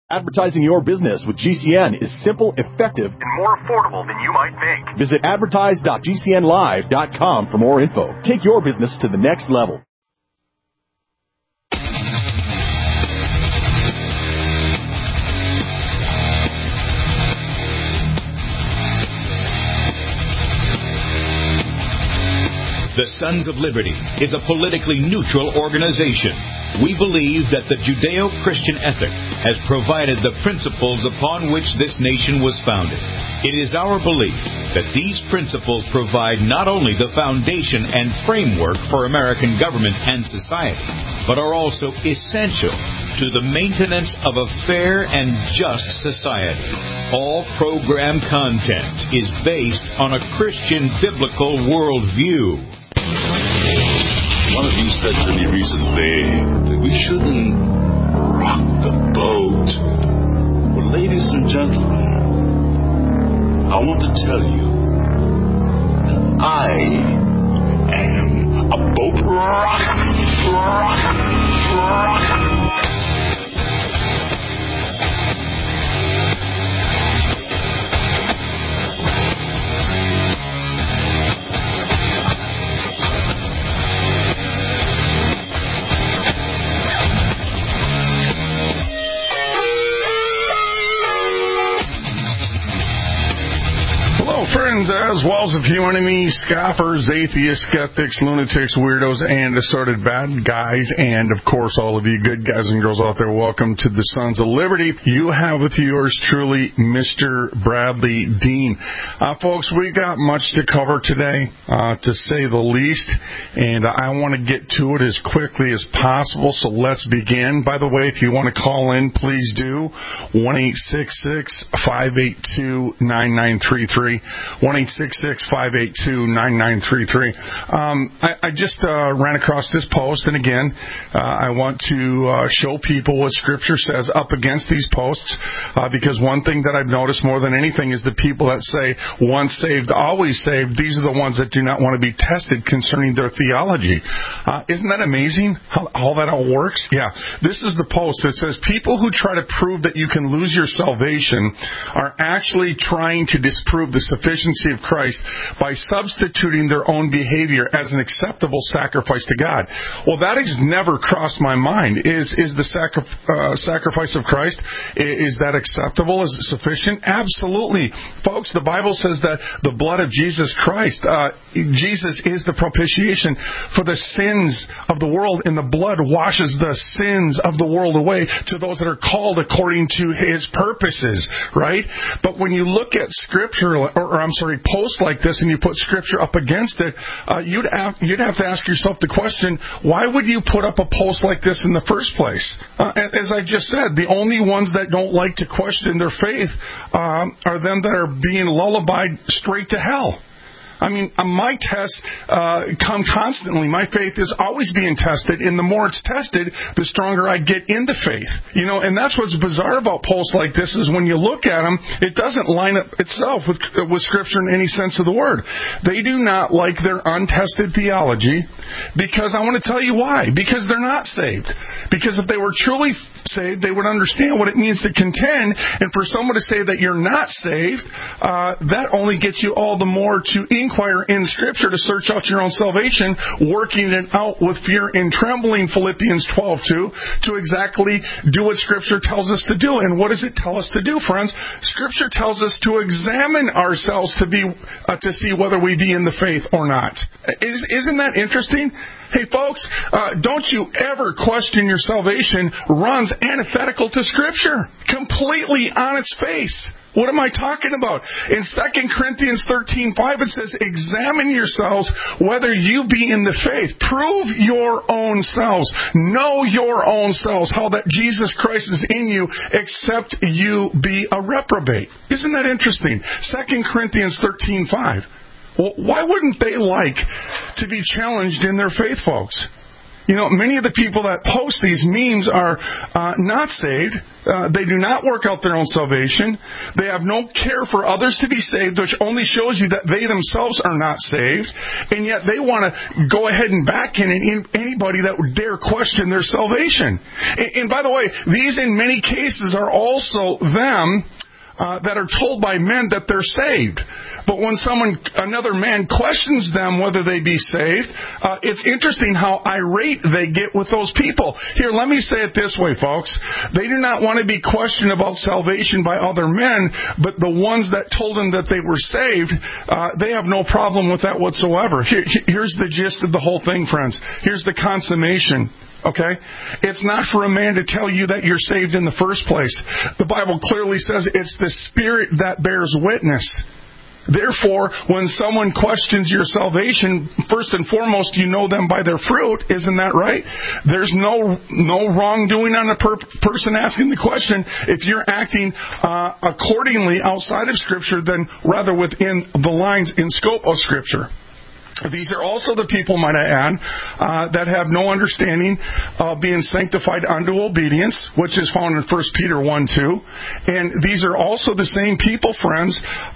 Advertising your business with GCN is simple, effective, and more affordable than you might think. Visit advertise.gcnlive.com for more info. Take your business to the next level. The Sons of Liberty is a politically neutral organization. We believe that the Judeo-Christian ethic has provided the principles upon which this nation was founded. It is our belief that these principles provide not only the foundation and framework for American government and society, but are also essential to the maintenance of a fair and just society. All program content is based on a Christian biblical worldview. One of you said to me recently that we shouldn't rock the boat. Well, ladies and gentlemen, I want to tell you that I am a boat rocker. Friends, as well as a few enemies, scoffers, atheists, skeptics, lunatics, weirdos, and assorted bad guys, and of course all of you good guys and girls out there, welcome to the Sons of Liberty. You have with yours truly, Mr. Bradley Dean. Folks, we got much to cover today, to say the least, and I want to get to it as quickly as possible, so let's begin. By the way, if you want to call in, please do. 1-866-582-9933. 1-866-582-9933. I just ran across this post, and again, I want to show people what Scripture says up against these posts, because one thing that I've noticed more than anything is the people that say, once saved, always saved, these are the ones that do not want to be tested concerning their theology. Isn't that amazing how all that all works? Yeah. This is the post that says, people who try to prove that you can lose your salvation are actually trying to disprove the sufficiency of Christ by substituting their own behavior as an acceptable sacrifice to God. Well, that has never crossed my mind. Is the sacrifice of Christ, is that acceptable? Is it sufficient? Absolutely. Folks, the Bible says that the blood of Jesus Christ, Jesus is the propitiation for the sins of the world, and the blood washes the sins of the world away to those that are called according to His purposes, right? But when you look at Scripture, posts like this, and you put Scripture up against it, you'd have to ask yourself the question, why would you put up a post like this in the first place? As I just said, the only ones that don't like to question their faith are them that are being lullabied straight to hell. I mean, my tests come constantly. My faith is always being tested, and the more it's tested, the stronger I get in the faith. You know, and that's what's bizarre about posts like this is when you look at them, it doesn't line up itself with Scripture in any sense of the word. They do not like their untested theology, because I want to tell you why. Because they're not saved. Because if they were truly saved, they would understand what it means to contend, and for someone to say that you're not saved, that only gets you all the more to inquire in Scripture to search out your own salvation, working it out with fear and trembling, Philippians 12:2, to exactly do what Scripture tells us to do. And what does it tell us to do, friends? Scripture tells us to examine ourselves to see whether we be in the faith or not. Isn't that interesting? Hey, folks, don't you ever question your salvation runs antithetical to Scripture. Completely on its face. What am I talking about? In 2 Corinthians 13:5, it says, examine yourselves whether you be in the faith. Prove your own selves. Know your own selves, how that Jesus Christ is in you, except you be a reprobate. Isn't that interesting? 2 Corinthians 13:5. Well, why wouldn't they like to be challenged in their faith, folks? Many of the people that post these memes are not saved. They do not work out their own salvation. They have no care for others to be saved, which only shows you that they themselves are not saved. And yet they want to go ahead and back in anybody that would dare question their salvation. And by the way, these in many cases are also them that are told by men that they're saved. But when another man questions them whether they be saved, it's interesting how irate they get with those people. Here, let me say it this way, folks. They do not want to be questioned about salvation by other men, but the ones that told them that they were saved, they have no problem with that whatsoever. Here's the gist of the whole thing, friends. Here's the consummation. Okay? It's not for a man to tell you that you're saved in the first place. The Bible clearly says it's the Spirit that bears witness. Therefore, when someone questions your salvation, first and foremost, you know them by their fruit. Isn't that right? There's no wrongdoing on the person asking the question. If you're acting accordingly outside of Scripture, then rather within the lines in scope of Scripture. These are also the people, might I add, that have no understanding of being sanctified unto obedience, which is found in 1 Peter 1:2. And these are also the same people, friends,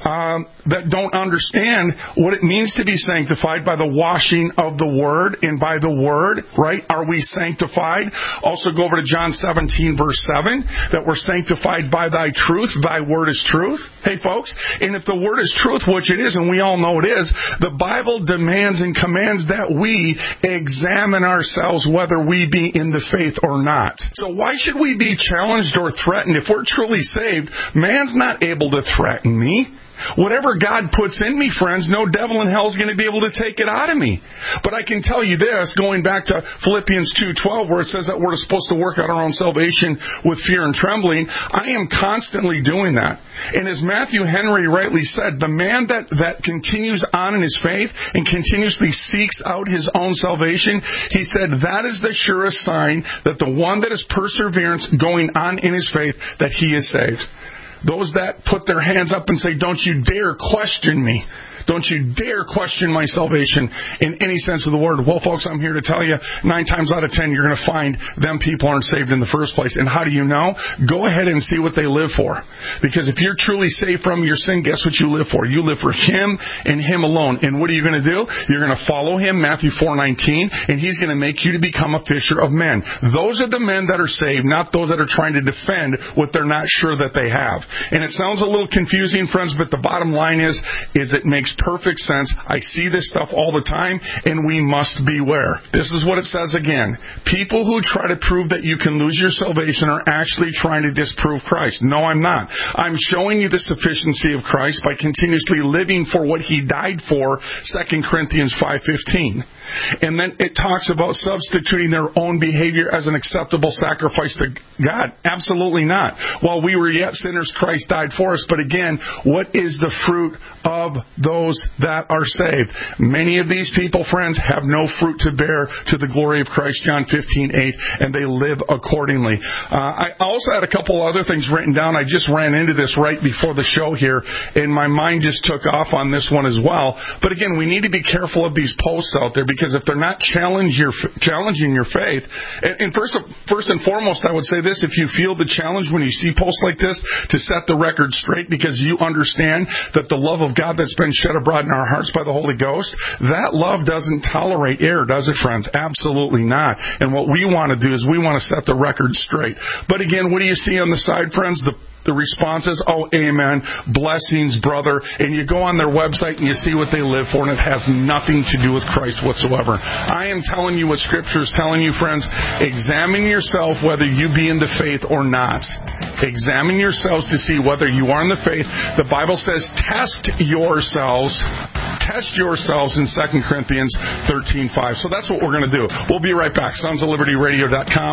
that don't understand what it means to be sanctified by the washing of the Word and by the Word, right? Are we sanctified? Also go over to John 17, verse 7, that we're sanctified by thy truth. Thy Word is truth. Hey, folks, and if the Word is truth, which it is, and we all know it is, the Bible demands and commands that we examine ourselves whether we be in the faith or not. So why should we be challenged or threatened? If we're truly saved, man's not able to threaten me. Whatever God puts in me, friends, no devil in hell is going to be able to take it out of me. But I can tell you this, going back to Philippians 2:12, where it says that we're supposed to work out our own salvation with fear and trembling, I am constantly doing that. And as Matthew Henry rightly said, the man that continues on in his faith and continuously seeks out his own salvation, he said that is the surest sign that the one that is perseverance going on in his faith, that he is saved. Those that put their hands up and say, don't you dare question me. Don't you dare question my salvation in any sense of the word. Well, folks, I'm here to tell you, 9 times out of 10, you're going to find them people aren't saved in the first place. And how do you know? Go ahead and see what they live for. Because if you're truly saved from your sin, guess what you live for? You live for Him and Him alone. And what are you going to do? You're going to follow Him, Matthew 4:19, and He's going to make you to become a fisher of men. Those are the men that are saved, not those that are trying to defend what they're not sure that they have. And it sounds a little confusing, friends, but the bottom line is it makes perfect sense. I see this stuff all the time, and we must beware. This is what it says again. People who try to prove that you can lose your salvation are actually trying to disprove Christ. No, I'm not. I'm showing you the sufficiency of Christ by continuously living for what He died for, 2 Corinthians 5:15. And then it talks about substituting their own behavior as an acceptable sacrifice to God. Absolutely not. While we were yet sinners, Christ died for us. But again, what is the fruit of those that are saved? Many of these people, friends, have no fruit to bear to the glory of Christ, John 15:8, and they live accordingly. I also had a couple other things written down. I just ran into this right before the show here, and my mind just took off on this one as well. But again, we need to be careful of these posts out there, because if they're not challenging your faith, and first and foremost, I would say this: if you feel the challenge when you see posts like this, to set the record straight, because you understand that the love of God that's been shed abroad in our hearts by the Holy Ghost, that love doesn't tolerate error, does it, friends? Absolutely not. And what we want to do is we want to set the record straight. But again, what do you see on the side, friends? The response is, oh, amen, blessings, brother. And you go on their website and you see what they live for, and it has nothing to do with Christ whatsoever. I am telling you what Scripture is telling you, friends. Examine yourself whether you be in the faith or not. Examine yourselves to see whether you are in the faith. The Bible says, test yourselves. Test yourselves in 2 Corinthians 13:5. So that's what we're going to do. We'll be right back. SonsOfLibertyRadio.com,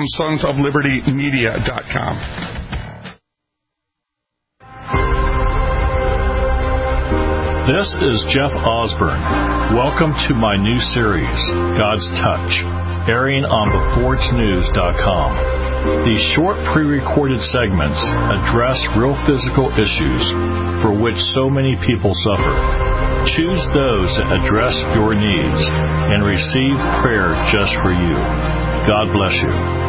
SonsOfLibertyMedia.com. This is Jeff Osborne. Welcome to my new series, God's Touch, airing on theforgenews.com. These short pre-recorded segments address real physical issues for which so many people suffer. Choose those that address your needs and receive prayer just for you. God bless you.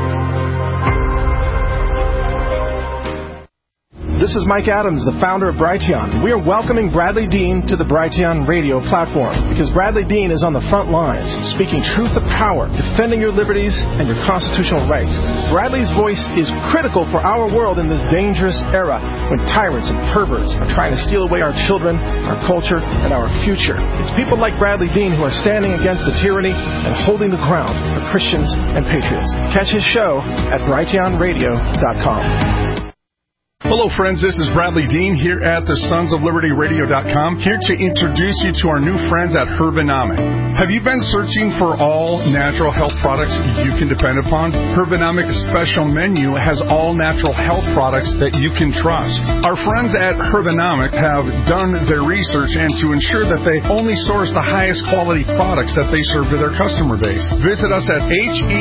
This is Mike Adams, the founder of Brighteon. We are welcoming Bradley Dean to the Brighteon radio platform because Bradley Dean is on the front lines, speaking truth to power, defending your liberties and your constitutional rights. Bradley's voice is critical for our world in this dangerous era when tyrants and perverts are trying to steal away our children, our culture, and our future. It's people like Bradley Dean who are standing against the tyranny and holding the ground for Christians and patriots. Catch his show at brighteonradio.com. Hello, friends. This is Bradley Dean here at the sonsoflibertyradio.com, here to introduce you to our new friends at Herbanomic. Have you been searching for all natural health products you can depend upon? Herbanomic's special menu has all natural health products that you can trust. Our friends at Herbanomic have done their research and to ensure that they only source the highest quality products that they serve to their customer base. Visit us at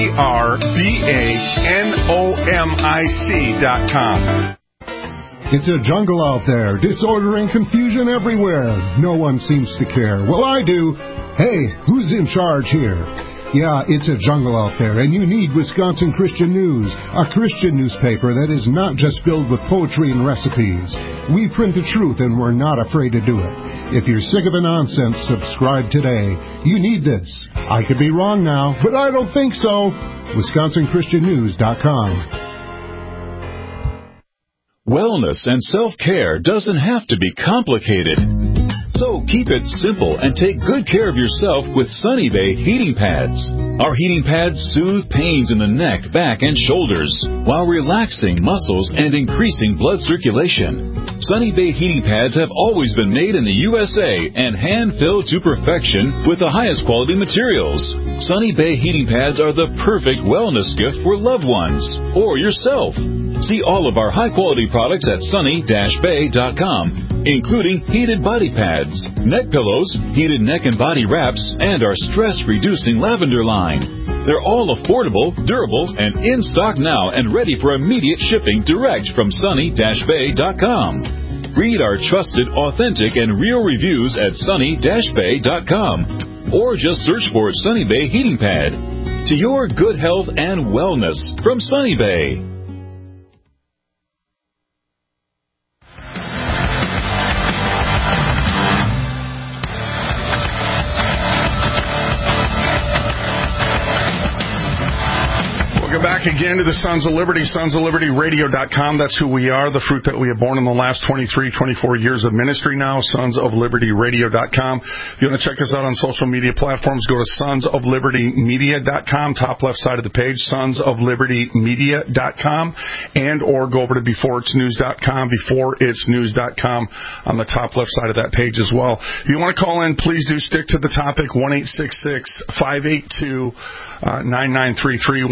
herbanomic.com. It's a jungle out there, disorder and confusion everywhere. No one seems to care. Well, I do. Hey, who's in charge here? Yeah, it's a jungle out there, and you need Wisconsin Christian News, a Christian newspaper that is not just filled with poetry and recipes. We print the truth, and we're not afraid to do it. If you're sick of the nonsense, subscribe today. You need this. I could be wrong now, but I don't think so. WisconsinChristianNews.com. Wellness and self-care doesn't have to be complicated. So keep it simple and take good care of yourself with Sunny Bay heating pads. Our heating pads soothe pains in the neck, back, and shoulders while relaxing muscles and increasing blood circulation. Sunny Bay heating pads have always been made in the USA and hand-filled to perfection with the highest quality materials. Sunny Bay heating pads are the perfect wellness gift for loved ones or yourself. See all of our high-quality products at sunny-bay.com, including heated body pads, neck pillows, heated neck and body wraps, and our stress-reducing lavender line. They're all affordable, durable, and in stock now and ready for immediate shipping direct from sunny-bay.com. Read our trusted, authentic, and real reviews at sunny-bay.com, or just search for Sunny Bay Heating Pad. To your good health and wellness from Sunny Bay. Back again to the Sons of Liberty, sonsoflibertyradio.com. That's who we are, the fruit that we have borne in the last 23, 24 years of ministry now, sonsoflibertyradio.com. If you want to check us out on social media platforms, go to sonsoflibertymedia.com, top left side of the page, sonsoflibertymedia.com, and or go over to beforeitsnews.com, beforeitsnews.com on the top left side of that page as well. If you want to call in, please do stick to the topic, 1-866-582-9933,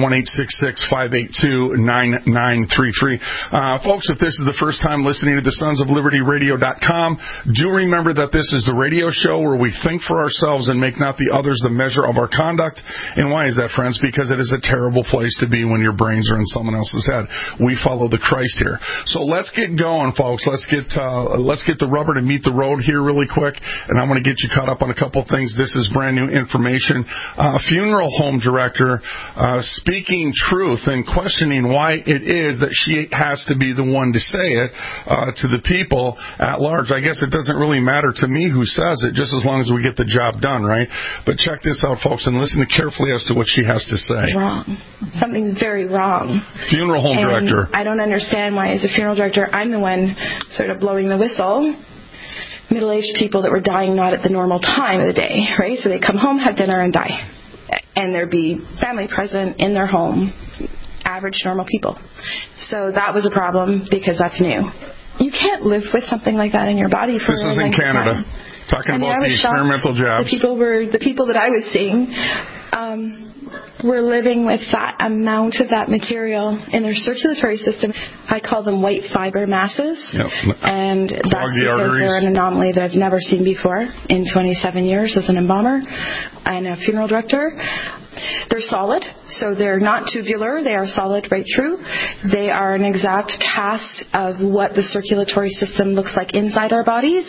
1-866-582-9933. Folks, if this is the first time listening to the sonsoflibertyradio.com, do remember that this is the radio show where we think for ourselves and make not the others the measure of our conduct. And why is that, friends? Because it is a terrible place to be when your brains are in someone else's head. We follow the Christ here. So let's get going, folks. Let's get the rubber to meet the road here really quick, and I want to get you caught up on a couple things. This is brand new information. Funeral home director speaking truth and questioning why it is that she has to be the one to say it to the people at large. I guess it doesn't really matter to me who says it, just as long as we get the job done, right? But check this out, folks, and listen carefully as to what she has to say. Wrong. Something's very wrong. Funeral home director. I don't understand why, as a funeral director, I'm the one sort of blowing the whistle. Middle-aged people that were dying not at the normal time of the day, right? So they come home, have dinner, and die. And there'd be family present in their home, average, normal people. So that was a problem because that's new. You can't live with something like that in your body for This is in Canada. Talking about the experimental jabs. The people that I was seeing. were living with that amount of that material in their circulatory system. I call them white fiber masses. Yep. And that's because they're an anomaly that I've never seen before in 27 years as an embalmer and a funeral director. They're solid, so they're not tubular. They are solid right through. They are an exact cast of what the circulatory system looks like inside our bodies.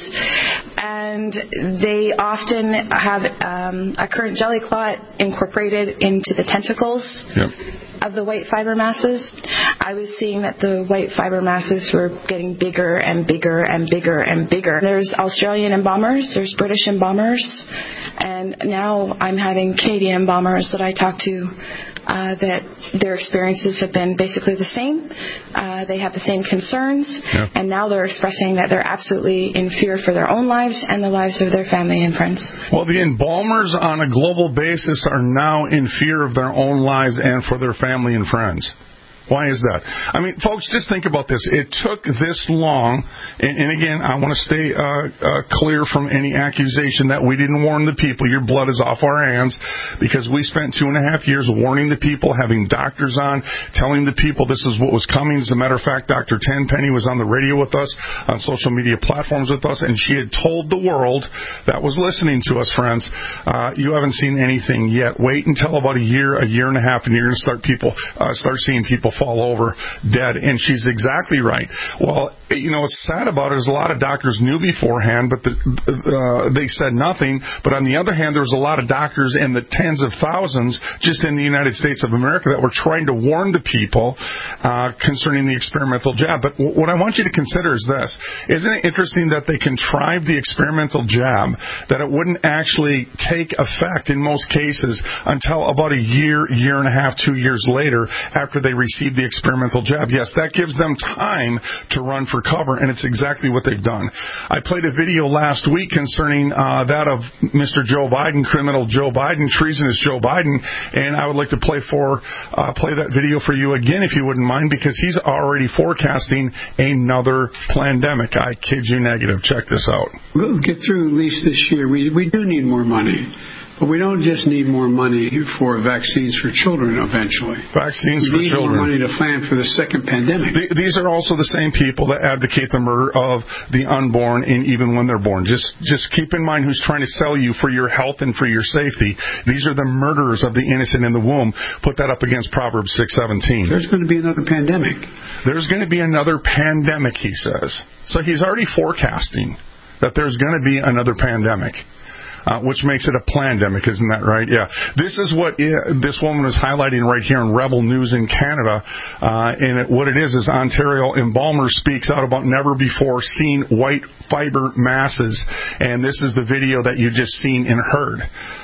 And they often have a current jelly clot incorporated into the tentacles of the white fiber masses. I was seeing that the white fiber masses were getting bigger and bigger and bigger and bigger. There's Australian embalmers, there's British embalmers, and now I'm having Canadian embalmers that I talk to that their experiences have been basically the same. They have the same concerns, and now they're expressing that they're absolutely in fear for their own lives and the lives of their family and friends. Well, the embalmers on a global basis are now in fear of their own lives and for their family and friends. Why is that? I mean, folks, just think about this. It took this long, and again, I want to stay clear from any accusation that we didn't warn the people. Your blood is off our hands, because we spent 2.5 years warning the people, having doctors on, telling the people this is what was coming. As a matter of fact, Dr. Tenpenny was on the radio with us, on social media platforms with us, and she had told the world that was listening to us, friends, you haven't seen anything yet. Wait until about a year and a half, and you're going to start seeing people fall over dead. And she's exactly right. Well, what's sad about it is a lot of doctors knew beforehand, but they said nothing. But on the other hand, there was a lot of doctors in the tens of thousands just in the United States of America that were trying to warn the people concerning the experimental jab. But what I want you to consider is this. Isn't it interesting that they contrived the experimental jab, that it wouldn't actually take effect in most cases until about a year and a half, 2 years later after they received the experimental jab? Yes, that gives them time to run for cover, and it's exactly what they've done. I played a video last week concerning that of Mr. Joe Biden, criminal Joe Biden, treasonous Joe Biden, and I would like to play that video for you again, if you wouldn't mind, because he's already forecasting another pandemic. I kid you negative. Check this out. We'll get through at least this year. We do need more money. But we don't just need more money for vaccines for children eventually. Vaccines for children. We need more money to plan for the second pandemic. These are also the same people that advocate the murder of the unborn, and even when they're born. Just keep in mind who's trying to sell you for your health and for your safety. These are the murderers of the innocent in the womb. Put that up against Proverbs 6:17. There's going to be another pandemic. There's going to be another pandemic, he says. So he's already forecasting that there's going to be another pandemic. Which makes it a plandemic, isn't that right? Yeah. This is what this woman is highlighting right here in Rebel News in Canada. What it is Ontario embalmer speaks out about never before seen white fiber masses. And this is the video that you just seen and heard.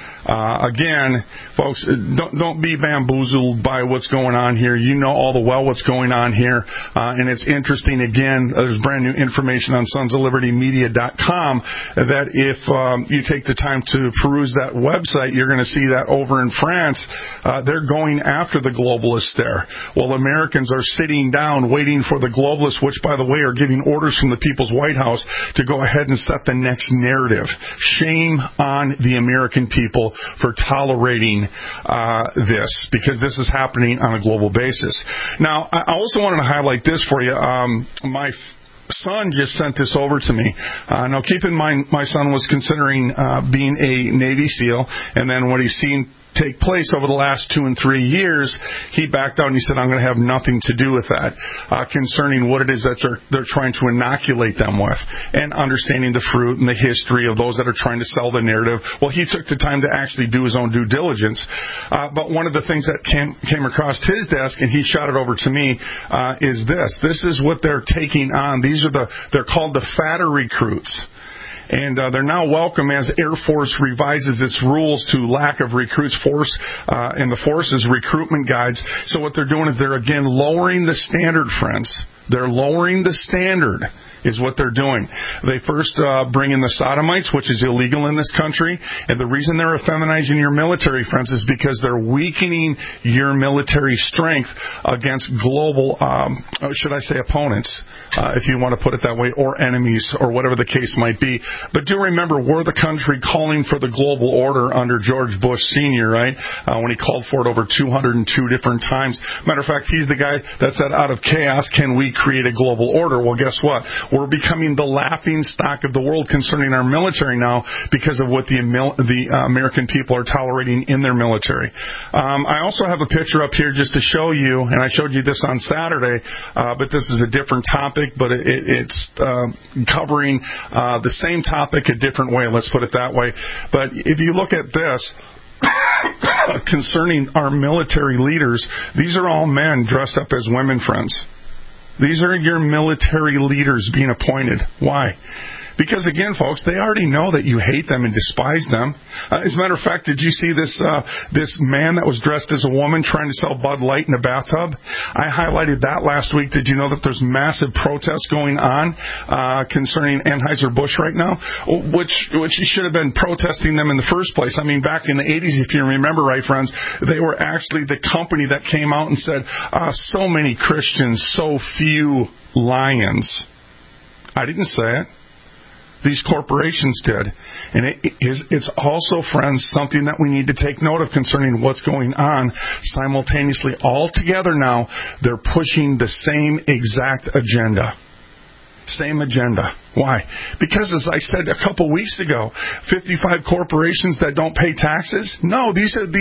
Again, folks, don't be bamboozled by what's going on here. You know all the well what's going on here. And it's interesting, again, there's brand new information on sonsoflibertymedia.com that if you take the time to peruse that website, you're going to see that over in France, they're going after the globalists there. Well, Americans are sitting down waiting for the globalists, which, by the way, are giving orders from the People's White House to go ahead and set the next narrative. Shame on the American people for tolerating this, because this is happening on a global basis. Now, I also wanted to highlight this for you. My son just sent this over to me. Now, keep in mind, my son was considering being a Navy SEAL, and then what he's seen take place over the last 2 and 3 years, he backed out and he said, I'm going to have nothing to do with that, concerning what it is that they're trying to inoculate them with, and understanding the fruit and the history of those that are trying to sell the narrative. Well, he took the time to actually do his own due diligence. But one of the things that came across his desk, and he shot it over to me, is this. This is what they're taking on. They're called the fatter recruits. And they're now welcome as Air Force revises its rules to lack of recruits and the force's recruitment guides. So what they're doing is they're, again, lowering the standard, friends. They're lowering the standard is what they're doing. They first bring in the sodomites, which is illegal in this country, and the reason they're effeminizing your military, friends, is because they're weakening your military strength against global, should I say opponents, if you want to put it that way, or enemies, or whatever the case might be. But do remember, we're the country calling for the global order under George Bush Sr., right? When he called for it over 202 different times. Matter of fact, he's the guy that said, out of chaos, can we create a global order? Well, guess what? We're becoming the laughing stock of the world concerning our military now because of what the American people are tolerating in their military. I also have a picture up here just to show you, and I showed you this on Saturday, but this is a different topic, but it's covering the same topic a different way, let's put it that way. But if you look at this, concerning our military leaders, these are all men dressed up as women, friends. These are your military leaders being appointed. Why? Because, again, folks, they already know that you hate them and despise them. As a matter of fact, did you see this man that was dressed as a woman trying to sell Bud Light in a bathtub? I highlighted that last week. Did you know that there's massive protests going on concerning Anheuser-Busch right now? Which you should have been protesting them in the first place. I mean, back in the 80s, if you remember right, friends, they were actually the company that came out and said, so many Christians, so few lions. I didn't say it. These corporations did. And it's also, friends, something that we need to take note of concerning what's going on simultaneously. All together now, they're pushing the same exact agenda. Same agenda. Why? Because, as I said a couple weeks ago, 55 corporations that don't pay taxes? No, these are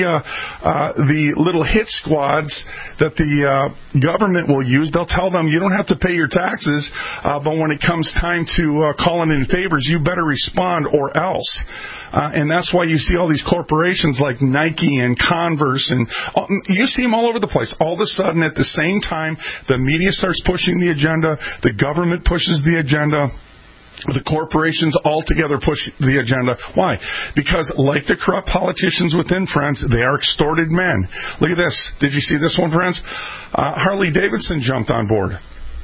the little hit squads that the government will use. They'll tell them, you don't have to pay your taxes, but when it comes time to calling in favors, you better respond or else. And that's why you see all these corporations like Nike and Converse, and you see them all over the place. All of a sudden, at the same time, the media starts pushing the agenda, the government pushes the agenda, the corporations all together push the agenda. Why? Because, like the corrupt politicians within, friends, they are extorted men. Look at this. Did you see this one, friends? Harley Davidson jumped on board.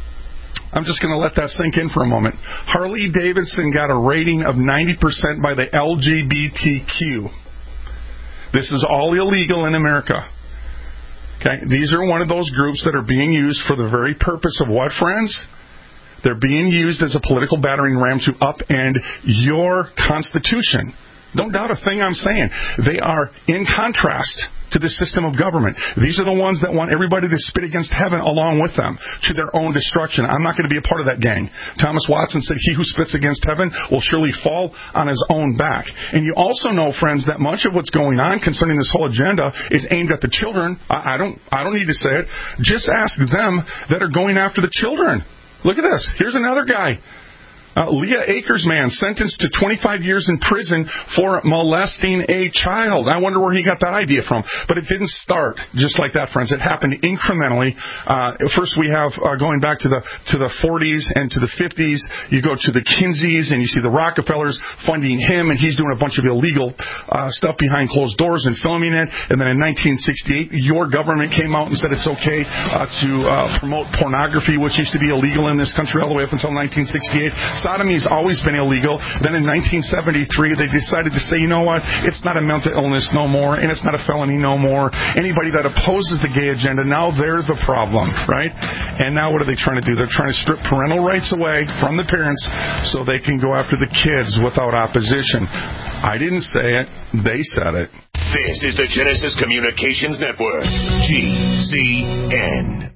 I'm just going to let that sink in for a moment. Harley Davidson got a rating of 90% by the LGBTQ. This is all illegal in America. Okay, these are one of those groups that are being used for the very purpose of what, friends? They're being used as a political battering ram to upend your Constitution. Don't doubt a thing I'm saying. They are in contrast to the system of government. These are the ones that want everybody to spit against heaven along with them to their own destruction. I'm not going to be a part of that gang. Thomas Watson said, he who spits against heaven will surely fall on his own back. And you also know, friends, that much of what's going on concerning this whole agenda is aimed at the children. I don't need to say it. Just ask them that are going after the children. Look at this. Here's another guy. Leah Acres-man sentenced to 25 years in prison for molesting a child. I wonder where he got that idea from. But it didn't start just like that, friends. It happened incrementally. First, we have going back to the 40s and to the 50s. You go to the Kinseys and you see the Rockefellers funding him, and he's doing a bunch of illegal stuff behind closed doors and filming it. And then in 1968, your government came out and said it's okay to promote pornography, which used to be illegal in this country all the way up until 1968. Sodomy has always been illegal. Then in 1973, they decided to say, you know what, it's not a mental illness no more, and it's not a felony no more. Anybody that opposes the gay agenda, now they're the problem, right? And now what are they trying to do? They're trying to strip parental rights away from the parents so they can go after the kids without opposition. I didn't say it. They said it. This is the Genesis Communications Network, GCN.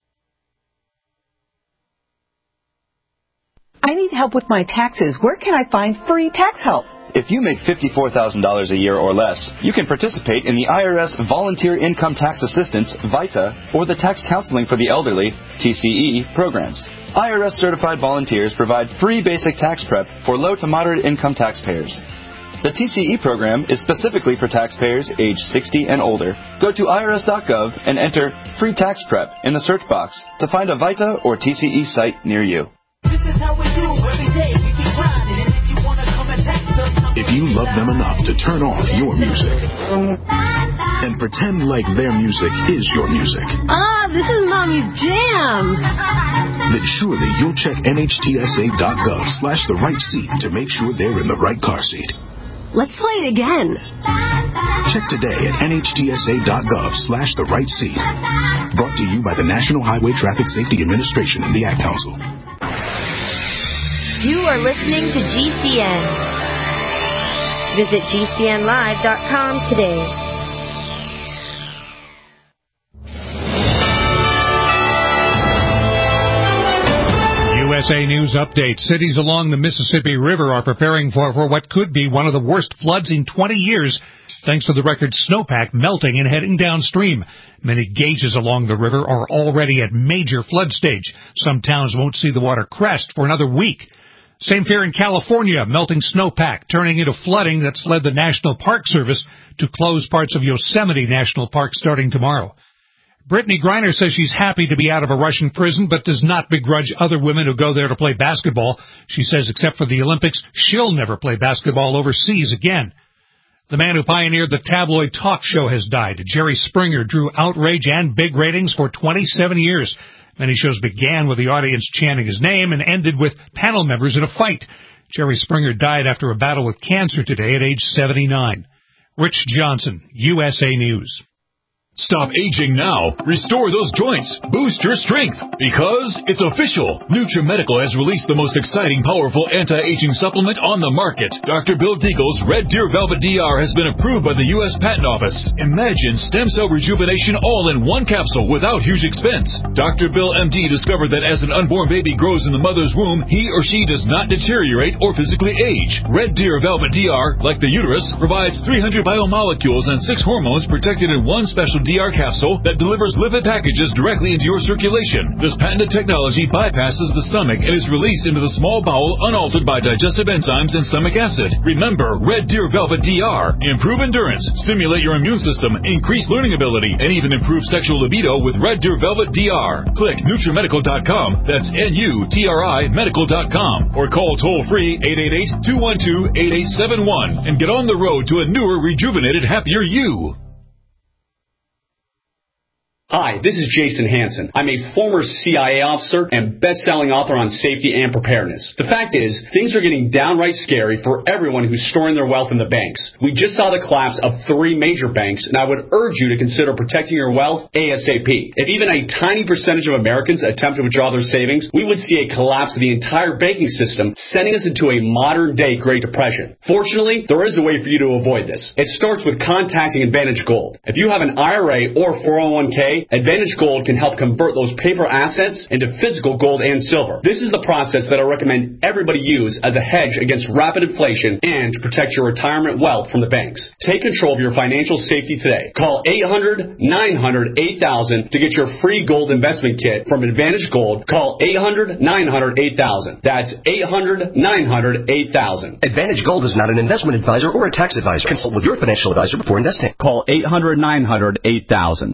I need help with my taxes. Where can I find free tax help? If you make $54,000 a year or less, you can participate in the IRS Volunteer Income Tax Assistance, VITA, or the Tax Counseling for the Elderly, TCE, programs. IRS-certified volunteers provide free basic tax prep for low to moderate income taxpayers. The TCE program is specifically for taxpayers age 60 and older. Go to irs.gov and enter Free Tax Prep in the search box to find a VITA or TCE site near you. This is how we do every day. We keep grinding, and if you want to come and text us, if you love them enough to turn off your music, and pretend like their music is your music. This is Mommy's jam. Then surely you'll check nhtsa.gov/the right seat to make sure they're in the right car seat. Let's play it again. Check today at nhtsa.gov/the right seat. Brought to you by the National Highway Traffic Safety Administration and the Ad Council. You are listening to GCN. Visit GCNlive.com today. USA News Update. Cities along the Mississippi River are preparing for what could be one of the worst floods in 20 years, thanks to the record snowpack melting and heading downstream. Many gauges along the river are already at major flood stage. Some towns won't see the water crest for another week. Same fear in California, melting snowpack turning into flooding that's led the National Park Service to close parts of Yosemite National Park starting tomorrow. Brittany Griner says she's happy to be out of a Russian prison, but does not begrudge other women who go there to play basketball. She says except for the Olympics, she'll never play basketball overseas again. The man who pioneered the tabloid talk show has died. Jerry Springer drew outrage and big ratings for 27 years. Many shows began with the audience chanting his name and ended with panel members in a fight. Jerry Springer died after a battle with cancer today at age 79. Rich Johnson, USA News. Stop aging now. Restore those joints. Boost your strength. Because it's official. NutriMedical has released the most exciting, powerful anti-aging supplement on the market. Dr. Bill Deagle's Red Deer Velvet DR has been approved by the U.S. Patent Office. Imagine stem cell rejuvenation all in one capsule without huge expense. Dr. Bill MD discovered that as an unborn baby grows in the mother's womb, he or she does not deteriorate or physically age. Red Deer Velvet DR, like the uterus, provides 300 biomolecules and 6 hormones protected in one special DR capsule that delivers lipid packages directly into your circulation. This patented technology bypasses the stomach and is released into the small bowel unaltered by digestive enzymes and stomach acid. Remember, Red Deer Velvet DR. Improve endurance, stimulate your immune system, increase learning ability, and even improve sexual libido with Red Deer Velvet DR. Click NutriMedical.com, that's NUTRI Medical.com, or call toll-free 888-212-8871 and get on the road to a newer, rejuvenated, happier you. Hi, this is Jason Hansen. I'm a former CIA officer and best-selling author on safety and preparedness. The fact is, things are getting downright scary for everyone who's storing their wealth in the banks. We just saw the collapse of 3 major banks, and I would urge you to consider protecting your wealth ASAP. If even a tiny percentage of Americans attempt to withdraw their savings, we would see a collapse of the entire banking system, sending us into a modern-day Great Depression. Fortunately, there is a way for you to avoid this. It starts with contacting Advantage Gold. If you have an IRA or 401k, Advantage Gold can help convert those paper assets into physical gold and silver. This is the process that I recommend everybody use as a hedge against rapid inflation and to protect your retirement wealth from the banks. Take control of your financial safety today. Call 800-900-8000 to get your free gold investment kit from Advantage Gold. Call 800-900-8000. That's 800-900-8000. Advantage Gold is not an investment advisor or a tax advisor. Consult with your financial advisor before investing. Call 800-900-8000.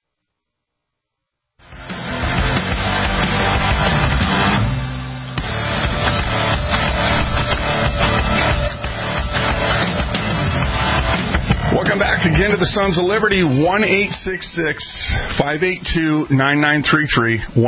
Welcome back again to the Sons of Liberty. 1-866-582-9933.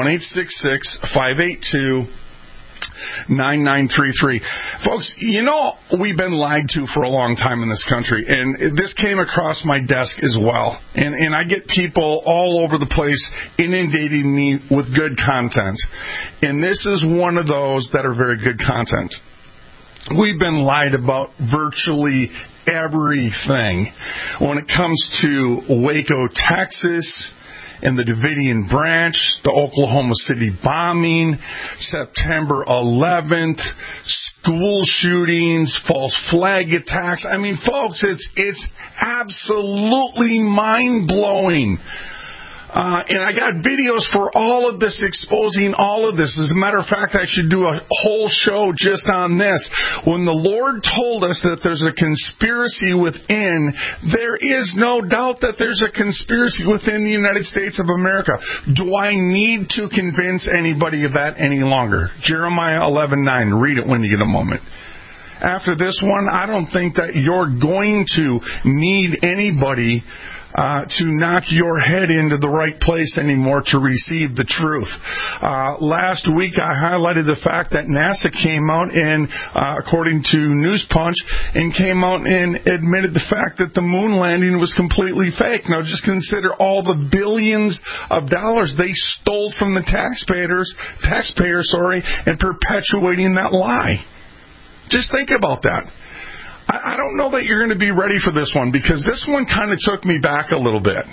1-866-582-9933. Folks, you know, we've been lied to for a long time in this country, and this came across my desk as well. And I get people all over the place inundating me with good content. And this is one of those that are very good content. We've been lied about virtually everything when it comes to Waco, Texas, and the Davidian branch, the Oklahoma City bombing, September 11th, school shootings, false flag attacks. I mean, folks, it's absolutely mind-blowing. And I got videos for all of this, exposing all of this. As a matter of fact, I should do a whole show just on this. When the Lord told us that there's a conspiracy within, there is no doubt that there's a conspiracy within the United States of America. Do I need to convince anybody of that any longer? Jeremiah 11:9. Read it when you get a moment. After this one, I don't think that you're going to need anybody to knock your head into the right place anymore to receive the truth. Last week, I highlighted the fact that NASA came out and, according to News Punch, and came out and admitted the fact that the moon landing was completely fake. Now, just consider all the billions of dollars they stole from the taxpayers, and perpetuating that lie. Just think about that. I don't know that you're going to be ready for this one, because this one kind of took me back a little bit.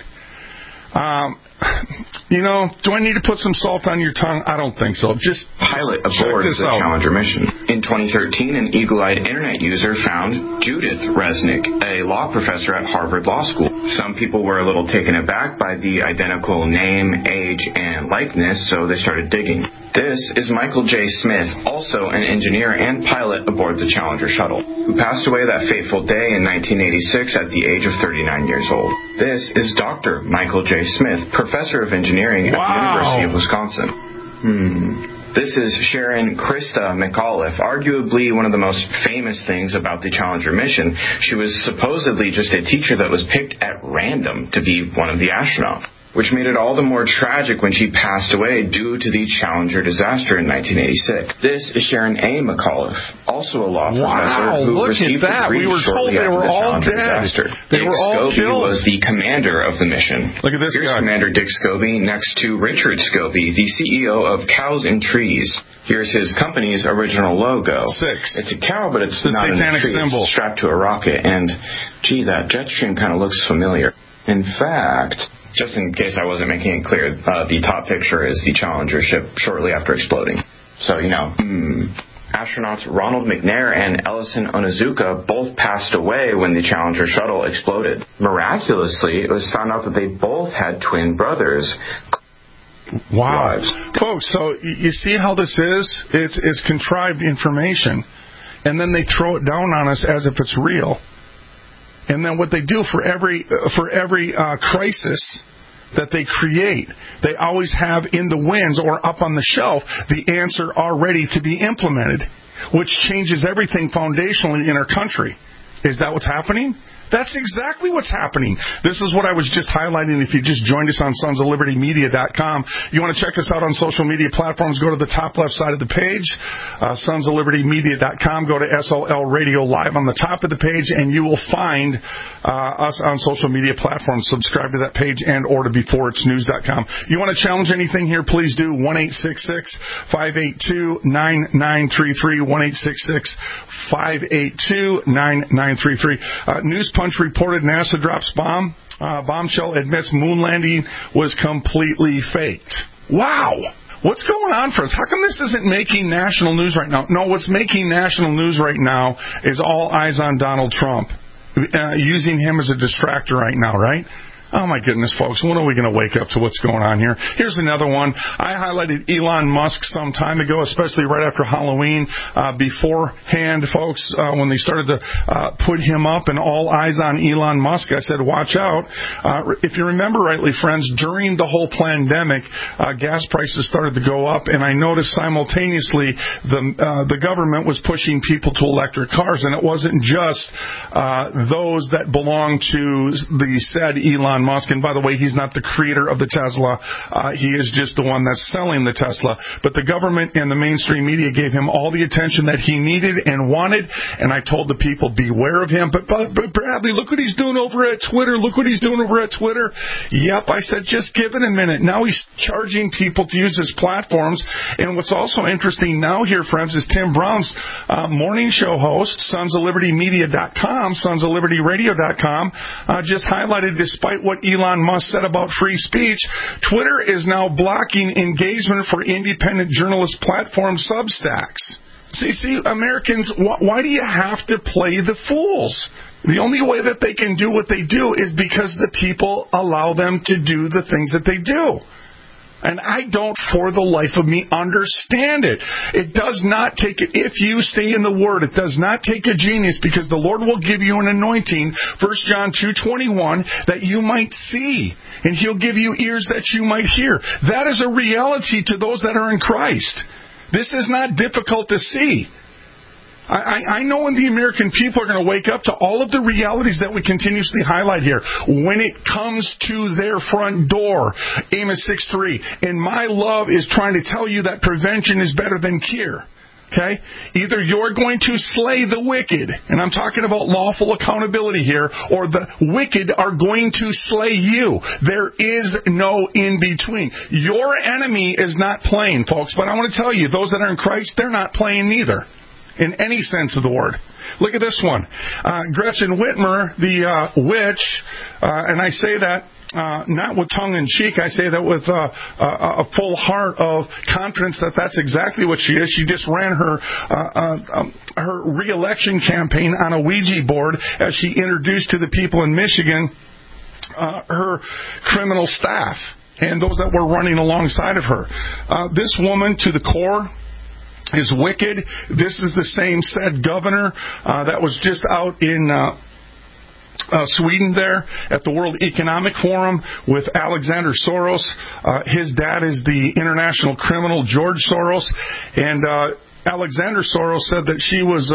Do I need to put some salt on your tongue? I don't think so. Just pilot aboard the Challenger mission. In 2013, an eagle-eyed internet user found Judith Resnick, a law professor at Harvard Law School. Some people were a little taken aback by the identical name, age, and likeness, so they started digging. This is Michael J. Smith, also an engineer and pilot aboard the Challenger shuttle, who passed away that fateful day in 1986 at the age of 39 years old. This is Dr. Michael J. Smith, professor of engineering at the University of Wisconsin. This is Sharon Krista McAuliffe, arguably one of the most famous things about the Challenger mission. She was supposedly just a teacher that was picked at random to be one of the astronauts, which made it all the more tragic when she passed away due to the Challenger disaster in 1986. This is Sharon A. McAuliffe, also a law professor who received a degree shortly after the Challenger disaster. Dick Scobie was the commander of the mission. Look at this guy. Here's Commander Dick Scobie next to Richard Scobie, the CEO of Cows and Trees. Here's his company's original logo. It's a cow, but it's not a tree. Symbol. It's strapped to a rocket. And, gee, that jet stream kind of looks familiar. In fact, just in case I wasn't making it clear, the top picture is the Challenger ship shortly after exploding. So, astronauts Ronald McNair and Ellison Onizuka both passed away when the Challenger shuttle exploded. Miraculously, it was found out that they both had twin brothers. Wow. Folks, so you see how this is? It's contrived information. And then they throw it down on us as if it's real. And then what they do for every crisis that they create, they always have in the winds or up on the shelf the answer already to be implemented, which changes everything foundationally in our country. Is that what's happening? That's exactly what's happening. This is what I was just highlighting. If you just joined us on sonsoflibertymedia.com, you want to check us out on social media platforms, go to the top left side of the page, sonsoflibertymedia.com, go to SOL Radio Live on the top of the page, and you will find us on social media platforms. Subscribe to that page and or to beforeitsnews.com. You want to challenge anything here, please do. 1-866-582-9933, 1-866-582-9933. News Punch reported NASA drops bombshell admits moon landing was completely faked. Wow. What's going on, friends? How come this isn't making national news right now? No, what's making national news right now is all eyes on Donald Trump, using him as a distractor right now, right? Oh, my goodness, folks. When are we going to wake up to what's going on here? Here's another one. I highlighted Elon Musk some time ago, especially right after Halloween. Beforehand, folks, when they started to put him up and all eyes on Elon Musk, I said, watch out. If you remember rightly, friends, during the whole pandemic, gas prices started to go up, and I noticed simultaneously the government was pushing people to electric cars, and it wasn't just those that belong to the said Elon Musk. And by the way, he's not the creator of the Tesla. He is just the one that's selling the Tesla. But the government and the mainstream media gave him all the attention that he needed and wanted. And I told the people, beware of him. But Bradley, look what he's doing over at Twitter. Look what he's doing over at Twitter. Yep, I said, just give it a minute. Now he's charging people to use his platforms. And what's also interesting now here, friends, is Tim Brown's morning show host, sonsoflibertymedia.com, sonsoflibertyradio.com, just highlighted, despite what Elon Musk said about free speech, Twitter is now blocking engagement for independent journalist platform Substacks. See, Americans, why do you have to play the fools? The only way that they can do what they do is because the people allow them to do the things that they do. And I don't, for the life of me, understand it. It does not take, if you stay in the Word, it does not take a genius, because the Lord will give you an anointing, 1 John 2:21, that you might see. And He'll give you ears that you might hear. That is a reality to those that are in Christ. This is not difficult to see. I know when the American people are going to wake up to all of the realities that we continuously highlight here. When it comes to their front door, Amos 6:3, and my love is trying to tell you that prevention is better than cure. Okay? Either you're going to slay the wicked, and I'm talking about lawful accountability here, or the wicked are going to slay you. There is no in between. Your enemy is not playing, folks, but I want to tell you, those that are in Christ, they're not playing neither, in any sense of the word. Look at this one. Gretchen Whitmer, the witch, and I say that not with tongue-in-cheek. I say that with a full heart of confidence that that's exactly what she is. She just ran her re-election campaign on a Ouija board as she introduced to the people in Michigan her criminal staff and those that were running alongside of her. This woman, to the core, is wicked. This is the same said governor that was just out in Sweden there at the World Economic Forum with Alexander Soros. His dad is the international criminal George Soros, and Alexander Soros said that she was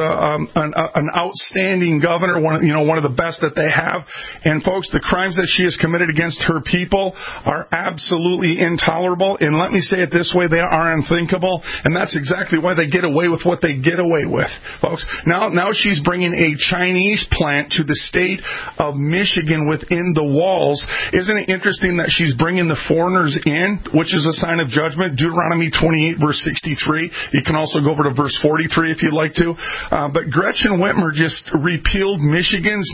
an outstanding governor, one of the best that they have. And folks, the crimes that she has committed against her people are absolutely intolerable. And let me say it this way, they are unthinkable. And that's exactly why they get away with what they get away with, folks. Now she's bringing a Chinese plant to the state of Michigan within the walls. Isn't it interesting that she's bringing the foreigners in, which is a sign of judgment? Deuteronomy 28, verse 63. You can also go over to verse 43 if you'd like to. But Gretchen Whitmer just repealed Michigan's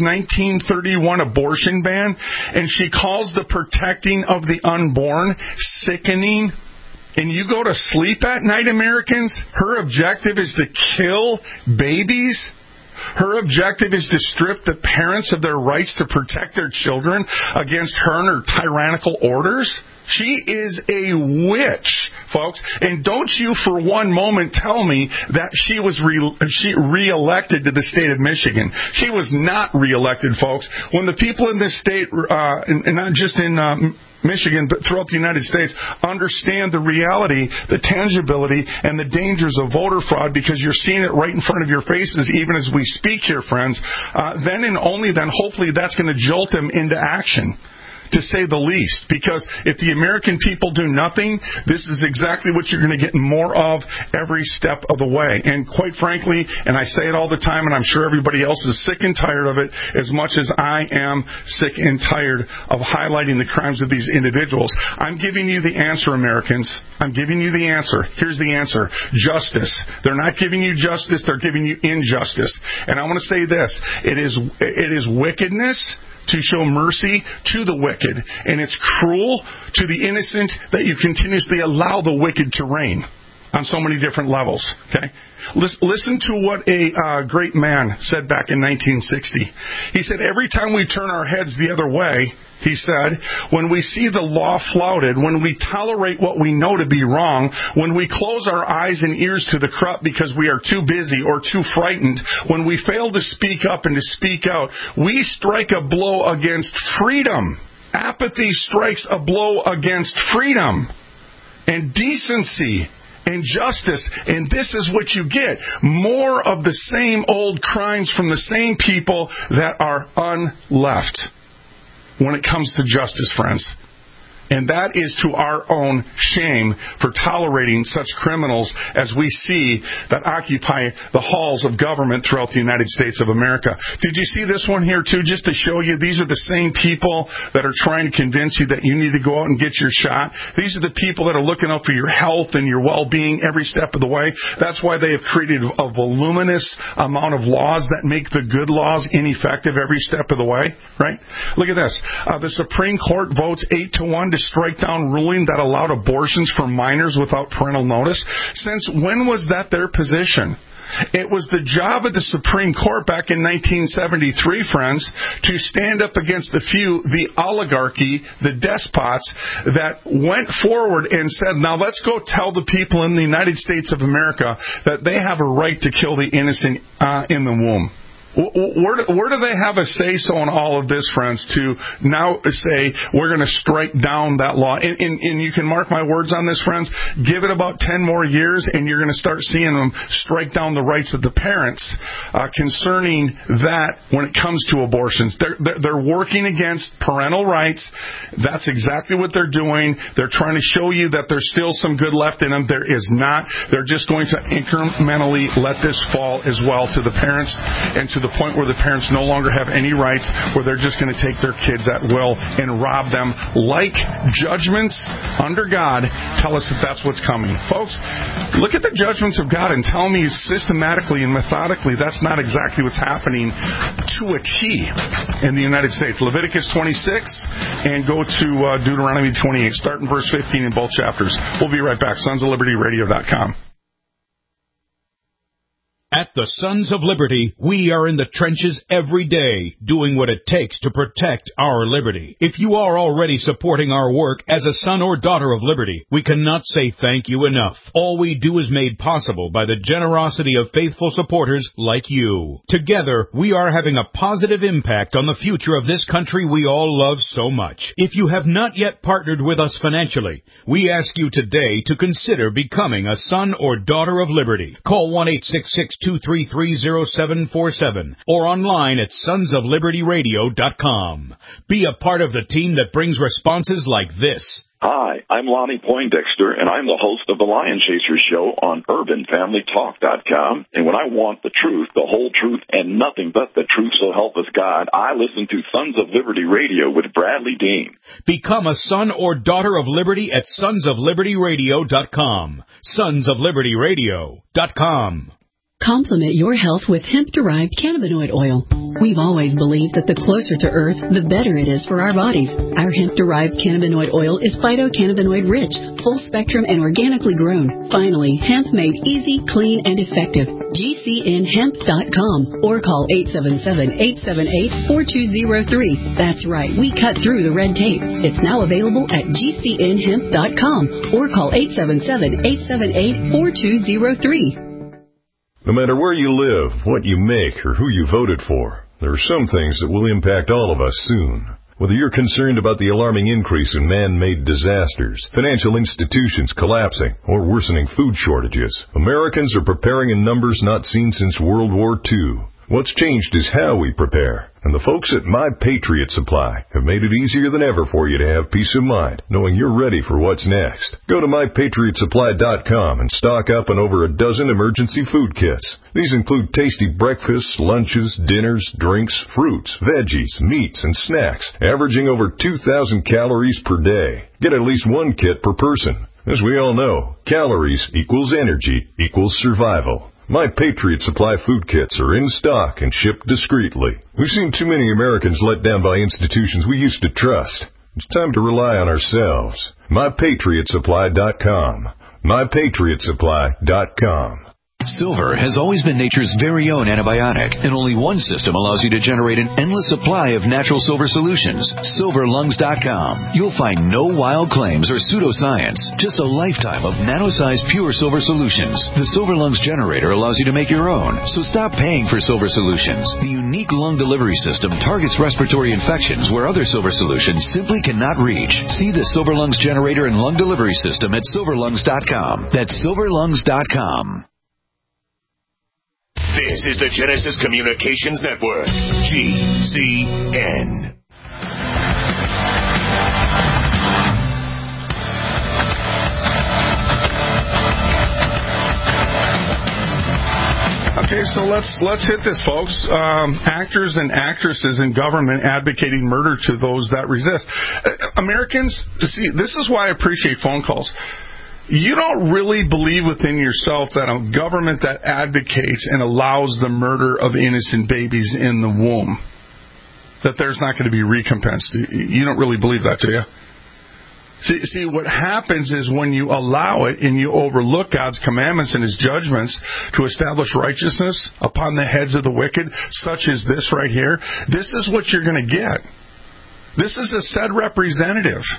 1931 abortion ban, and she calls the protecting of the unborn sickening. And you go to sleep at night, Americans, her objective is to kill babies. Her objective is to strip the parents of their rights to protect their children against her and her tyrannical orders. She is a witch, folks. And don't you for one moment tell me that she was re-elected to the state of Michigan. She was not re-elected, folks. When the people in this state, and not just in Michigan, but throughout the United States, understand the reality, the tangibility, and the dangers of voter fraud, because you're seeing it right in front of your faces even as we speak here, friends, then and only then, hopefully, that's going to jolt them into action, to say the least. Because if the American people do nothing, this is exactly what you're going to get more of every step of the way. And quite frankly, and I say it all the time, and I'm sure everybody else is sick and tired of it as much as I am sick and tired of highlighting the crimes of these individuals. I'm giving you the answer, Americans. I'm giving you the answer. Here's the answer. Justice. They're not giving you justice, they're giving you injustice. And I want to say this. It is wickedness to show mercy to the wicked, and it's cruel to the innocent that you continuously allow the wicked to reign on so many different levels. Okay, listen to what a great man said back in 1960. He said, every time we turn our heads the other way, he said, when we see the law flouted, when we tolerate what we know to be wrong, when we close our eyes and ears to the corrupt because we are too busy or too frightened, when we fail to speak up and to speak out, we strike a blow against freedom. Apathy strikes a blow against freedom and decency and justice, and this is what you get. More of the same old crimes from the same people that are unleft when it comes to justice, friends. And that is to our own shame for tolerating such criminals as we see that occupy the halls of government throughout the United States of America. Did you see this one here too, just to show you these are the same people that are trying to convince you that you need to go out and get your shot? These are the people that are looking out for your health and your well-being every step of the way. That's why they have created a voluminous amount of laws that make the good laws ineffective every step of the way, right? Look at this. The Supreme Court votes 8-1 to strike down ruling that allowed abortions for minors without parental notice. Since when was that their position? It was the job of the Supreme Court back in 1973, friends, to stand up against the few, the oligarchy, the despots, that went forward and said, now let's go tell the people in the United States of America that they have a right to kill the innocent in the womb. Where do they have a say-so in all of this, friends, to now say we're going to strike down that law? And you can mark my words on this, friends. Give it about 10 more years, and you're going to start seeing them strike down the rights of the parents concerning that when it comes to abortions. They're working against parental rights. That's exactly what they're doing. They're trying to show you that there's still some good left in them. There is not. They're just going to incrementally let this fall as well to the parents and to the point where the parents no longer have any rights, where they're just going to take their kids at will and rob them, like judgments under God tell us that that's what's coming. Folks, look at the judgments of God and tell me systematically and methodically that's not exactly what's happening to a T in the United States. Leviticus 26 and go to Deuteronomy 28. Start in verse 15 in both chapters. We'll be right back. SonsOfLibertyRadio.com. At the Sons of Liberty, we are in the trenches every day, doing what it takes to protect our liberty. If you are already supporting our work as a son or daughter of liberty, we cannot say thank you enough. All we do is made possible by the generosity of faithful supporters like you. Together, we are having a positive impact on the future of this country we all love so much. If you have not yet partnered with us financially, we ask you today to consider becoming a son or daughter of liberty. Call 1-866-233-0747 or online at sonsoflibertyradio.com. Be a part of the team that brings responses like this. Hi, I'm Lonnie Poindexter, and I'm the host of the Lion Chaser Show on UrbanFamilyTalk.com. And when I want the truth, the whole truth, and nothing but the truth, so help us God, I listen to Sons of Liberty Radio with Bradley Dean. Become a son or daughter of liberty at sonsoflibertyradio.com. Sonsoflibertyradio.com. Complement your health with hemp-derived cannabinoid oil. We've always believed that the closer to Earth, the better it is for our bodies. Our hemp-derived cannabinoid oil is phytocannabinoid-rich, full-spectrum, and organically grown. Finally, hemp made easy, clean, and effective. GCNhemp.com or call 877-878-4203. That's right, we cut through the red tape. It's now available at GCNhemp.com or call 877-878-4203. No matter where you live, what you make, or who you voted for, there are some things that will impact all of us soon. Whether you're concerned about the alarming increase in man-made disasters, financial institutions collapsing, or worsening food shortages, Americans are preparing in numbers not seen since World War II. What's changed is how we prepare. And the folks at My Patriot Supply have made it easier than ever for you to have peace of mind, knowing you're ready for what's next. Go to MyPatriotSupply.com and stock up on over a dozen emergency food kits. These include tasty breakfasts, lunches, dinners, drinks, fruits, veggies, meats, and snacks, averaging over 2,000 calories per day. Get at least one kit per person. As we all know, calories equals energy equals survival. My Patriot Supply food kits are in stock and shipped discreetly. We've seen too many Americans let down by institutions we used to trust. It's time to rely on ourselves. MyPatriotSupply.com. MyPatriotSupply.com. Silver has always been nature's very own antibiotic, and only one system allows you to generate an endless supply of natural silver solutions. SilverLungs.com. You'll find no wild claims or pseudoscience, just a lifetime of nano-sized pure silver solutions. The Silver Lungs generator allows you to make your own, so stop paying for silver solutions. The unique lung delivery system targets respiratory infections where other silver solutions simply cannot reach. See the Silver Lungs generator and lung delivery system at SilverLungs.com. That's SilverLungs.com. This is the Genesis Communications Network, GCN. Okay, so let's hit this, folks. Actors and actresses in government advocating murder to those that resist. Americans, see, this is why I appreciate phone calls. You don't really believe within yourself that a government that advocates and allows the murder of innocent babies in the womb, that there's not going to be recompense. You don't really believe that, do you? See, what happens is when you allow it and you overlook God's commandments and His judgments to establish righteousness upon the heads of the wicked, such as this right here, this is what you're going to get. This is a said representative.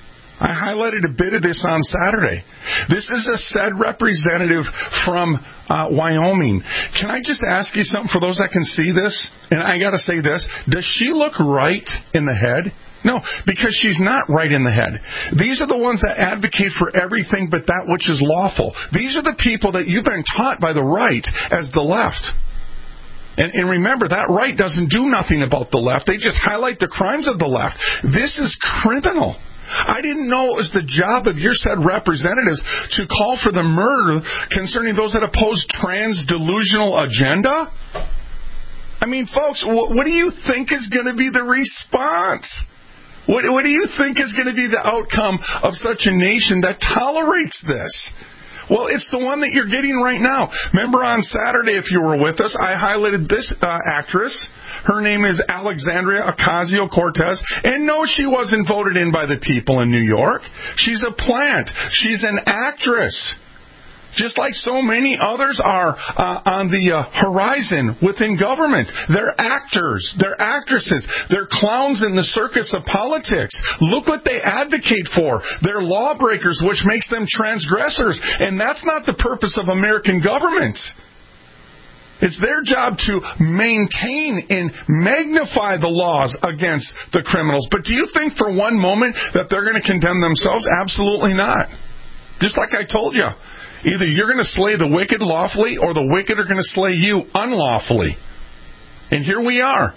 I highlighted a bit of this on Saturday. This is a said representative from Wyoming. Can I just ask you something for those that can see this? And I got to say this. Does she look right in the head? No, because she's not right in the head. These are the ones that advocate for everything but that which is lawful. These are the people that you've been taught by the right as the left. And remember, that right doesn't do nothing about the left. They just highlight the crimes of the left. This is criminal. I didn't know it was the job of your said representatives to call for the murder concerning those that oppose trans delusional agenda. I mean, folks, what do you think is going to be the response? What do you think is going to be the outcome of such a nation that tolerates this? Well, it's the one that you're getting right now. Remember on Saturday, if you were with us, I highlighted this actress. Her name is Alexandria Ocasio-Cortez. And no, she wasn't voted in by the people in New York. She's a plant. She's an actress. Just like so many others are on the horizon within government. They're actors. They're actresses. They're clowns in the circus of politics. Look what they advocate for. They're lawbreakers, which makes them transgressors. And that's not the purpose of American government. It's their job to maintain and magnify the laws against the criminals. But do you think for one moment that they're going to condemn themselves? Absolutely not. Just like I told you. Either you're going to slay the wicked lawfully or the wicked are going to slay you unlawfully. And here we are.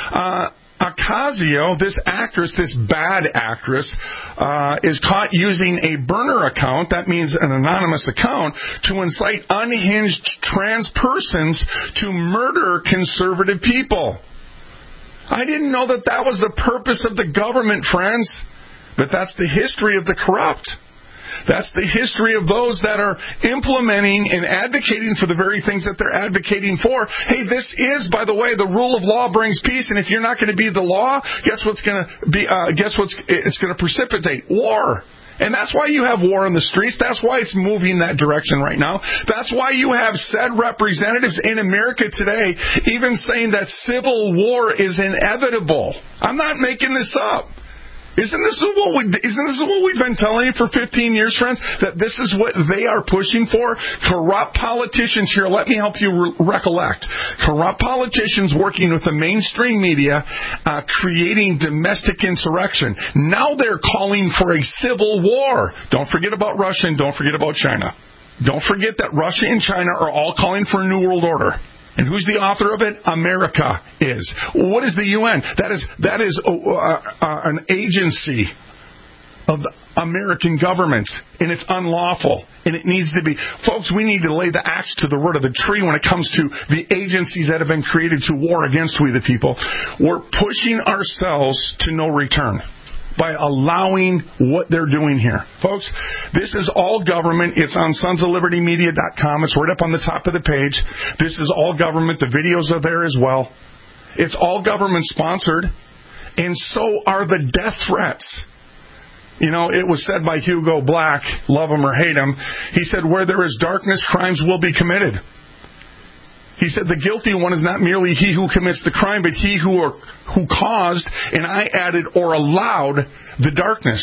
Ocasio, this actress, this bad actress, is caught using a burner account, that means an anonymous account, to incite unhinged trans persons to murder conservative people. I didn't know that that was the purpose of the government, friends. But that's the history of the corrupt. That's the history of those that are implementing and advocating for the very things that they're advocating for. Hey, this is, by the way, the rule of law brings peace, and if you're not going to be the law, it's going to precipitate war. And that's why you have war in the streets. That's why it's moving that direction right now. That's why you have said representatives in America today even saying that civil war is inevitable. I'm not making this up. Isn't this what we've been telling you for 15 years, friends? That this is what they are pushing for? Corrupt politicians here, let me help you recollect. Corrupt politicians working with the mainstream media, creating domestic insurrection. Now they're calling for a civil war. Don't forget about Russia and don't forget about China. Don't forget that Russia and China are all calling for a new world order. And who's the author of it? America is. What is the UN? That is an agency of the American government, and it's unlawful, and it needs to be. Folks, we need to lay the axe to the root of the tree when it comes to the agencies that have been created to war against we the people. We're pushing ourselves to no return by allowing what they're doing here. Folks, this is all government. It's on sonsoflibertymedia.com. It's right up on the top of the page. This is all government. The videos are there as well. It's all government sponsored. And so are the death threats. You know, it was said by Hugo Black, love him or hate him, he said, where there is darkness, crimes will be committed. He said the guilty one is not merely he who commits the crime, but he who caused, and I added, or allowed the darkness.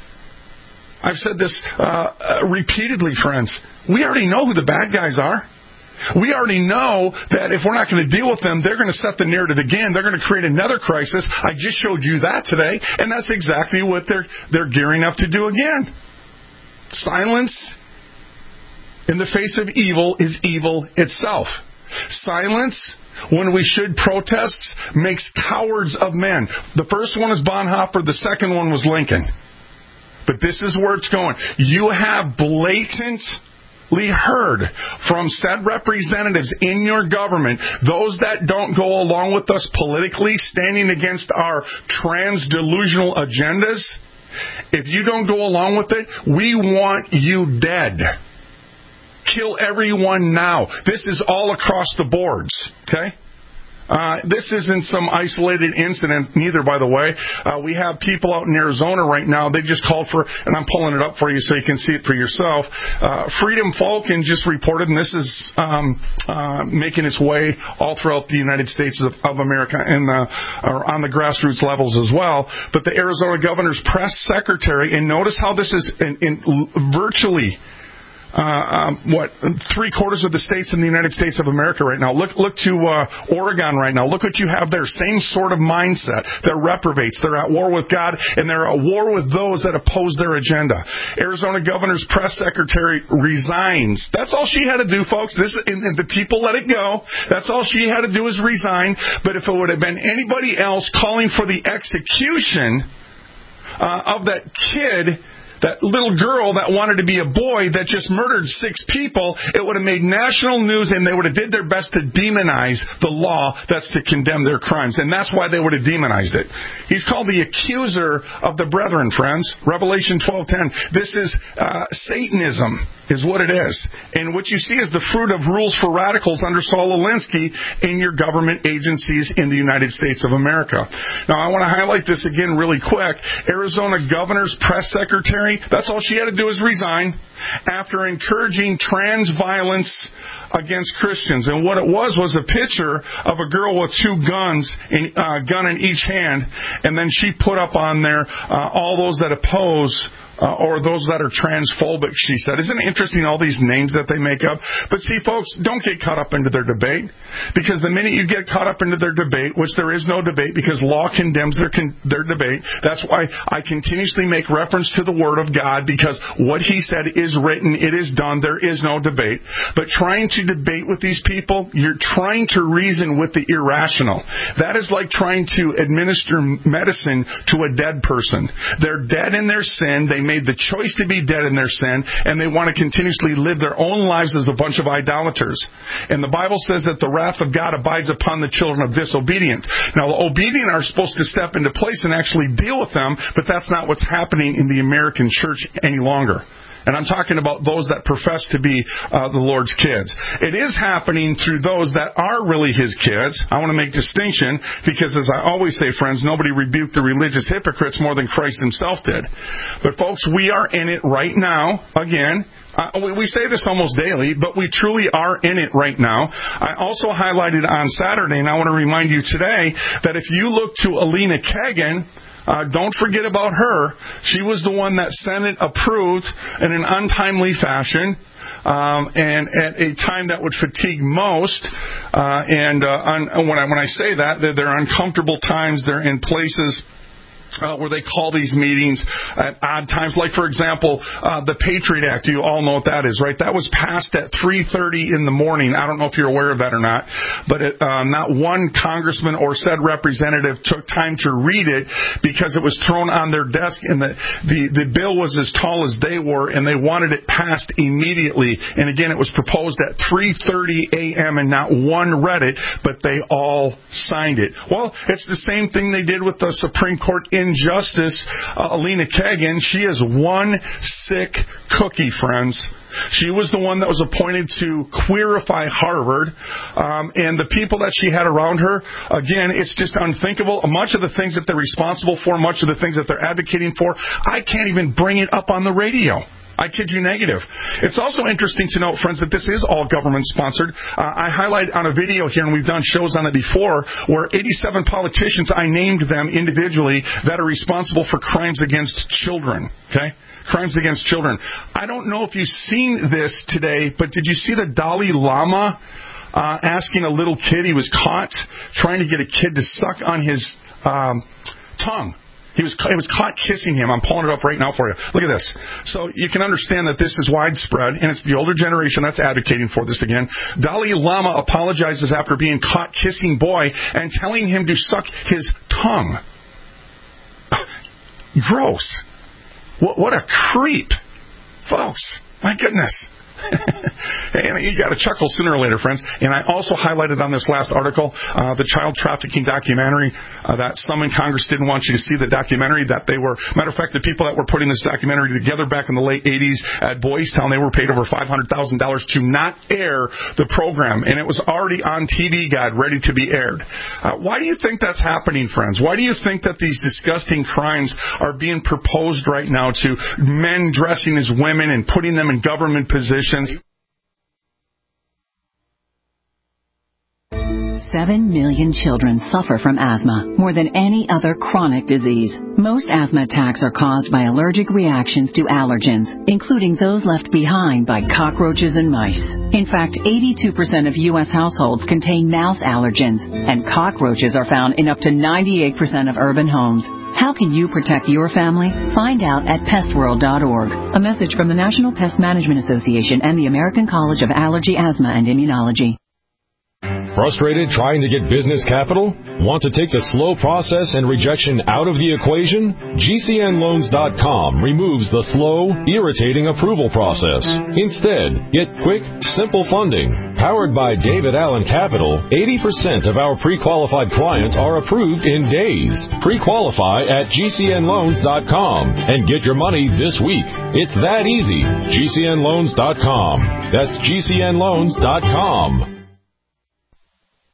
I've said this repeatedly, friends. We already know who the bad guys are. We already know that if we're not going to deal with them, they're going to set the narrative again. They're going to create another crisis. I just showed you that today, and that's exactly what they're gearing up to do again. Silence in the face of evil is evil itself. Silence when we should protest makes cowards of men. The first one is Bonhoeffer. The second one was Lincoln. But this is where it's going. You have blatantly heard from said representatives in your government, those that don't go along with us politically, standing against our trans-delusional agendas. If you don't go along with it, we want you dead. Kill everyone now. This is all across the boards, okay? This isn't some isolated incident neither, by the way. We have people out in Arizona right now. They just called for, and I'm pulling it up for you so you can see it for yourself. Freedom Falcon just reported, and this is making its way all throughout the United States of America and on the grassroots levels as well. But the Arizona governor's press secretary, and notice how this is in virtually 3/4 of the states in the United States of America right now. Look to Oregon right now. Look what you have there. Same sort of mindset. They're reprobates. They're at war with God, and they're at war with those that oppose their agenda. Arizona governor's press secretary resigns. That's all she had to do, folks. And the people let it go. That's all she had to do is resign. But if it would have been anybody else calling for the execution of that kid, that little girl that wanted to be a boy that just murdered 6 people, it would have made national news, and they would have did their best to demonize the law that's to condemn their crimes. And that's why they would have demonized it. He's called the accuser of the brethren, friends. Revelation 12:10. This is Satanism is what it is. And what you see is the fruit of rules for radicals under Saul Alinsky in your government agencies in the United States of America. Now, I want to highlight this again really quick. Arizona governor's press secretary, that's all she had to do is resign after encouraging trans violence against Christians. And what it was a picture of a girl with 2 guns, gun in each hand, and then she put up on there all those that oppose or those that are transphobic, she said. Isn't it interesting, all these names that they make up? But see, folks, don't get caught up into their debate, because the minute you get caught up into their debate, which there is no debate because law condemns their debate, that's why I continuously make reference to the Word of God, because what He said is written, it is done, there is no debate. But trying to debate with these people, you're trying to reason with the irrational. That is like trying to administer medicine to a dead person. They're dead in their sin. They made the choice to be dead in their sin, and they want to continuously live their own lives as a bunch of idolaters. And the Bible says that the wrath of God abides upon the children of disobedience. Now, the obedient are supposed to step into place and actually deal with them, but that's not what's happening in the American church any longer. And I'm talking about those that profess to be the Lord's kids. It is happening through those that are really His kids. I want to make distinction, because as I always say, friends, nobody rebuked the religious hypocrites more than Christ Himself did. But folks, we are in it right now. Again, we say this almost daily, but we truly are in it right now. I also highlighted on Saturday, and I want to remind you today, that if you look to Alina Kagan, don't forget about her. She was the one that Senate approved in an untimely fashion, and at a time that would fatigue most. When I say that, they're uncomfortable times. They're in places where they call these meetings at odd times. Like, for example, the Patriot Act. You all know what that is, right? That was passed at 3:30 in the morning. I don't know if you're aware of that or not, but not one congressman or said representative took time to read it, because it was thrown on their desk, and the bill was as tall as they were, and they wanted it passed immediately. And again, it was proposed at 3:30 a.m., and not one read it, but they all signed it. Well, it's the same thing they did with the Supreme Court injustice. Alina Kagan, she is one sick cookie, friends. She was the one that was appointed to queerify Harvard, and the people that she had around her, again, it's just unthinkable. Much of the things that they're responsible for, much of the things that they're advocating for, I can't even bring it up on the radio. I kid you negative. It's also interesting to note, friends, that this is all government-sponsored. I highlight on a video here, and we've done shows on it before, where 87 politicians, I named them individually, that are responsible for crimes against children. Okay? Crimes against children. I don't know if you've seen this today, but did you see the Dalai Lama asking a little kid, he was caught trying to get a kid to suck on his tongue. He was caught kissing him. I'm pulling it up right now for you. Look at this. So you can understand that this is widespread, and it's the older generation that's advocating for this again. Dalai Lama apologizes after being caught kissing boy and telling him to suck his tongue. Gross. What a creep. Folks, my goodness. And you got to chuckle sooner or later, friends. And I also highlighted on this last article the child trafficking documentary that some in Congress didn't want you to see the documentary. That they were, matter of fact, the people that were putting this documentary together back in the late 80s at Boys Town, they were paid over $500,000 to not air the program. And it was already on TV Guide, ready to be aired. Why do you think that's happening, friends? Why do you think that these disgusting crimes are being proposed right now to men dressing as women and putting them in government positions? 7 million children suffer from asthma, more than any other chronic disease. Most asthma attacks are caused by allergic reactions to allergens, including those left behind by cockroaches and mice. In fact, 82% of U.S. households contain mouse allergens, and cockroaches are found in up to 98% of urban homes. How can you protect your family? Find out at pestworld.org. A message from the National Pest Management Association and the American College of Allergy, Asthma, and Immunology. Frustrated trying to get business capital? Want to take the slow process and rejection out of the equation? GCNloans.com removes the slow, irritating approval process. Instead, get quick, simple funding. Powered by David Allen Capital, 80% of our pre-qualified clients are approved in days. Pre-qualify at GCNloans.com and get your money this week. It's that easy. GCNloans.com. That's GCNloans.com.